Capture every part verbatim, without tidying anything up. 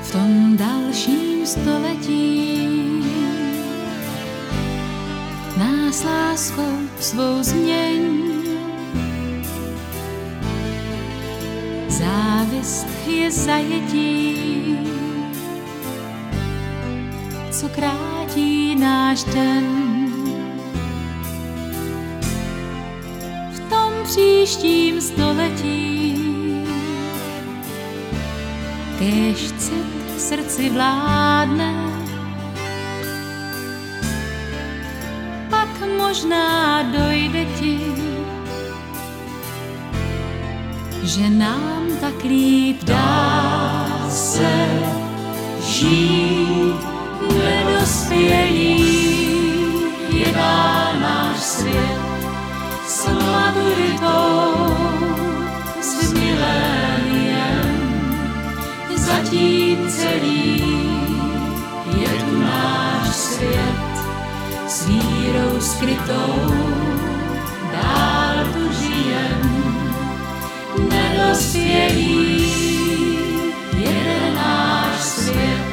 v tom dalším století nás láskou svou změň. Závist je zajetí, co krátí náš den. V tom příštím století kéž cit v srdci vládne, pak možná dojde ti, že nám tak líp dá se žít. Nedospělý je dál náš svět s maturitou, s miléniem. Zatím celý je tu náš svět s vírou skrytou, dál tu žijem. Nedospělý je náš svět,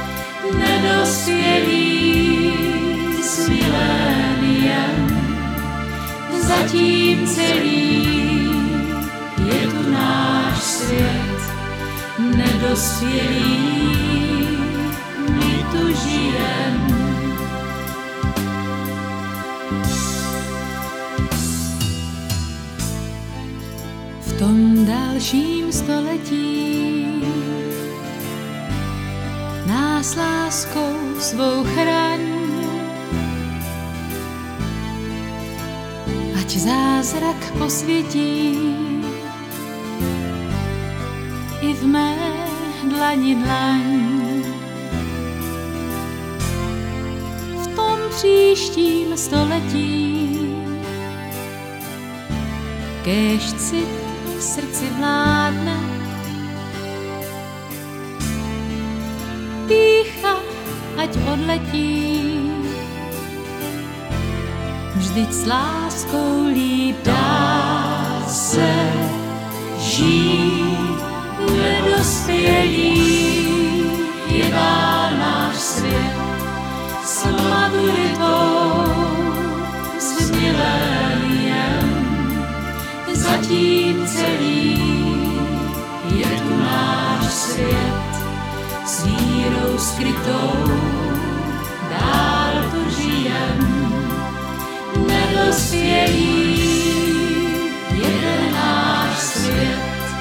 nedospělý s miléniem. Zatím celý je tu náš svět, nedospělý, my tu žijem. V tom dalším století nás láskou svou chraň, ať zázrak posvětí i v mé dlani dlaň. V tom příštím století kéž cit v srdci vládne, pýcha ať odletí, vždyť s láskou líp dá se žít. Nedospělý je dál náš svět s maturitou, s miléniem. Zatím celý je tu náš svět s vírou skrytou, dál tu žijem. Nedospělý je náš svět,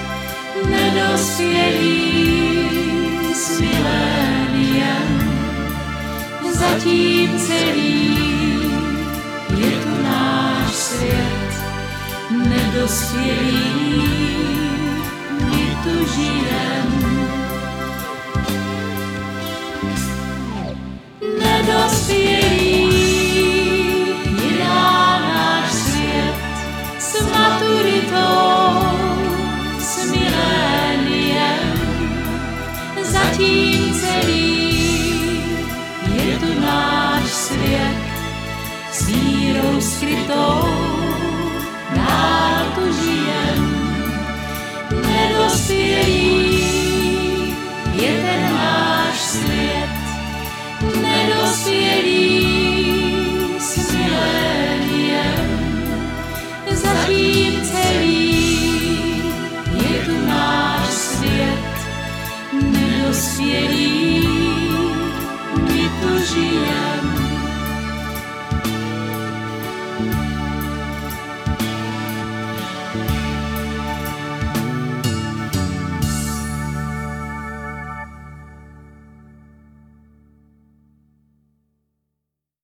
nedospělý s miléniem. Zatím celý je tu náš svět, nedospělý, my tu žijem. Nedospělý je dál náš svět s maturitou, s miléniem. Zatím celý je tu náš svět s vírou skrytou, dál tu žijem. Nedospělý je ten náš svět, nedospělý s miléniem. Zatím celý je tu náš svět, nedospělý.